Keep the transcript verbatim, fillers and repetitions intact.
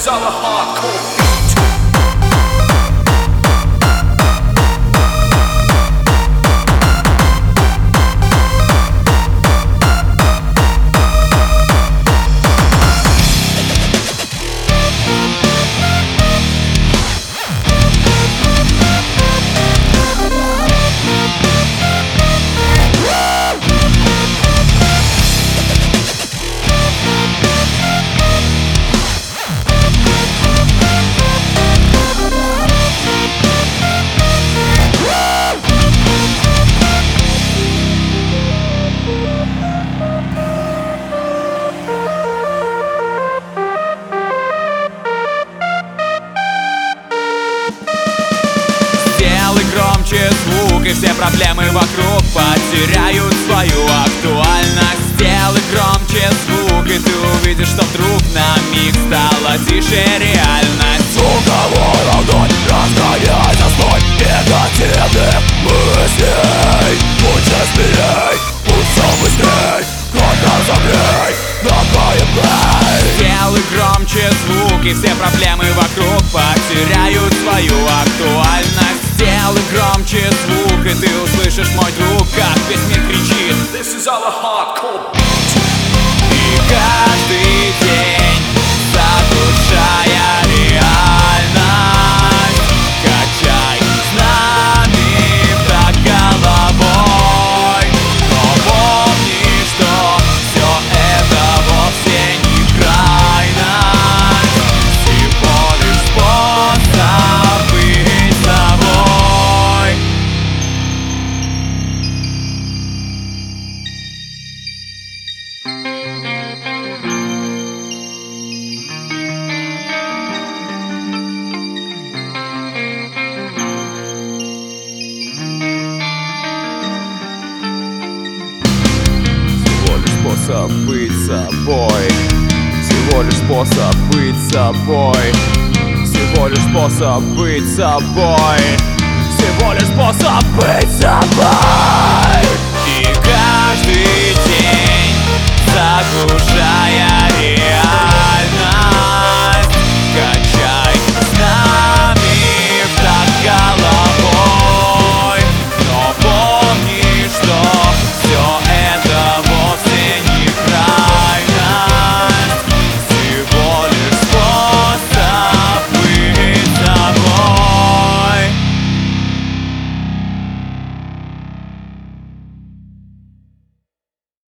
is our hardcore. Громче звук, и все проблемы вокруг потеряют свою актуальность. Сделай громче звук, и ты увидишь, что вдруг на миг стала тише реальность. Звуковой огонь, разгоняй застой негативных мыслей. Будь смелей, будь все быстрей, громко разогрей на плей. Сделай громче звук, и все проблемы вокруг потеряют свою актуальность. Сделай громче звук, и ты услышишь, мой друг, как весь мир кричит: This is our hardcore. И каждый день, заглушая реальность, качай с нами так головой. Но помни, что все это вовсе не крайность, всего лишь способ быть собой. Способ быть собой, всего лишь способ быть собой, всего лишь способ быть собой, всего лишь способ быть собой. И каждый день, заглушая